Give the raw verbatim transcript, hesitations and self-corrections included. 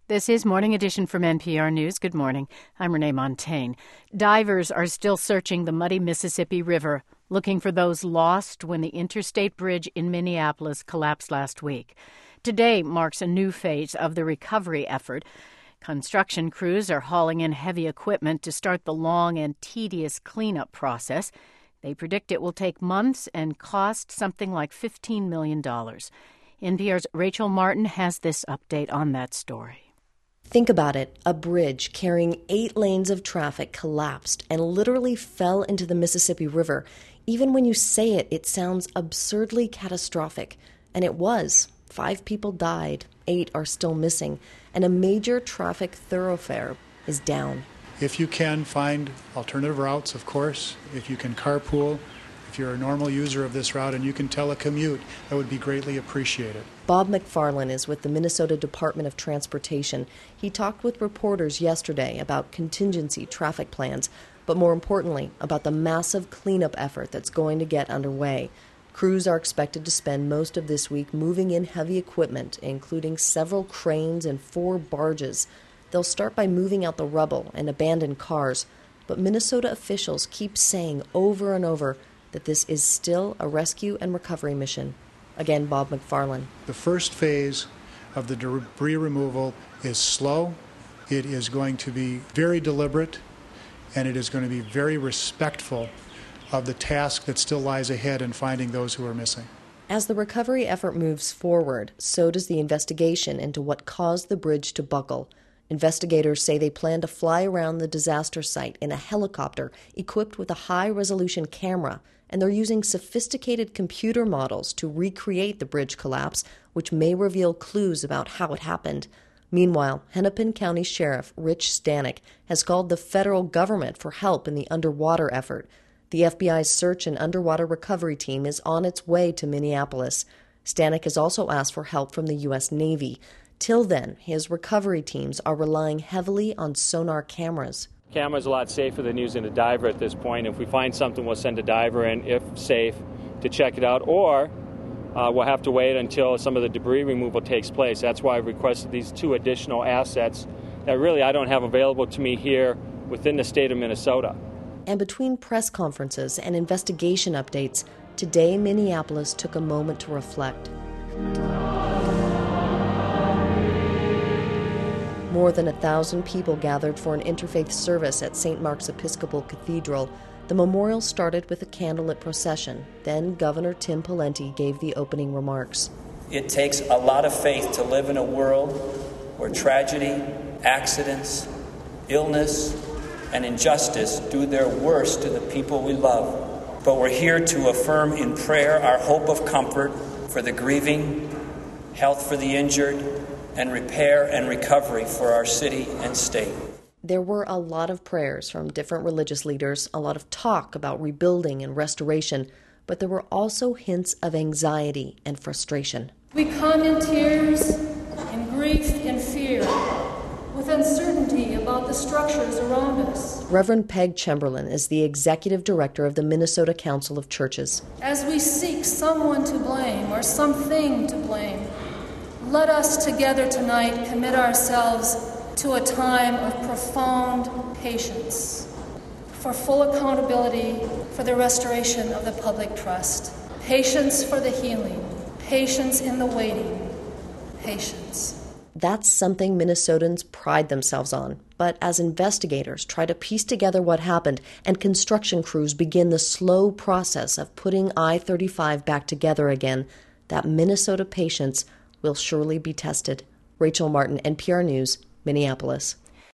This is Morning Edition from N P R News. Good morning. I'm Renee Montaigne. Divers are still searching the muddy Mississippi River, looking for those lost when the interstate bridge in Minneapolis collapsed last week. Today marks a new phase of the recovery effort. Construction crews are hauling in heavy equipment to start the long and tedious cleanup process. They predict it will take months and cost something like fifteen million dollars. N P R's Rachel Martin has this update on that story. Think about it. A bridge carrying eight lanes of traffic collapsed and literally fell into the Mississippi River. Even when you say it, it sounds absurdly catastrophic. And it was. Five people died, eight are still missing, and a major traffic thoroughfare is down. If you can find alternative routes, of course, if you can carpool, if you're a normal user of this route and you can telecommute, that would be greatly appreciated. Bob McFarland is with the Minnesota Department of Transportation. He talked with reporters yesterday about contingency traffic plans, but more importantly, about the massive cleanup effort that's going to get underway. Crews are expected to spend most of this week moving in heavy equipment, including several cranes and four barges. They'll start by moving out the rubble and abandoned cars, but Minnesota officials keep saying over and over that this is still a rescue and recovery mission. Again, Bob McFarland. The first phase of the debris removal is slow. It is going to be very deliberate, and it is going to be very respectful of the task that still lies ahead in finding those who are missing. As the recovery effort moves forward, so does the investigation into what caused the bridge to buckle. Investigators say they plan to fly around the disaster site in a helicopter equipped with a high-resolution camera, and they're using sophisticated computer models to recreate the bridge collapse, which may reveal clues about how it happened. Meanwhile, Hennepin County Sheriff Rich Stanek has called the federal government for help in the underwater effort. The F B I's search and underwater recovery team is on its way to Minneapolis. Stanek has also asked for help from the U S Navy. Till then, his recovery teams are relying heavily on sonar cameras. Camera's a lot safer than using a diver at this point. If we find something, we'll send a diver in, if safe, to check it out, or uh, we'll have to wait until some of the debris removal takes place. That's why I've requested these two additional assets that really I don't have available to me here within the state of Minnesota. And between press conferences and investigation updates, today Minneapolis took a moment to reflect. More than a thousand people gathered for an interfaith service at Saint Mark's Episcopal Cathedral. The memorial started with a candlelit procession. Then Governor Tim Pawlenty gave the opening remarks. It takes a lot of faith to live in a world where tragedy, accidents, illness, and injustice do their worst to the people we love. But we're here to affirm in prayer our hope of comfort for the grieving, health for the injured, and repair and recovery for our city and state. There were a lot of prayers from different religious leaders, a lot of talk about rebuilding and restoration, but there were also hints of anxiety and frustration. We come in tears, in grief, in fear, with uncertainty about the structures around us. Reverend Peg Chamberlain is the executive director of the Minnesota Council of Churches. As we seek someone to blame or something to blame, let us together tonight commit ourselves to a time of profound patience for full accountability for the restoration of the public trust. Patience for the healing, patience in the waiting, patience. That's something Minnesotans pride themselves on. But as investigators try to piece together what happened and construction crews begin the slow process of putting I thirty-five back together again, that Minnesota patience will surely be tested. Rachel Martin, N P R News, Minneapolis.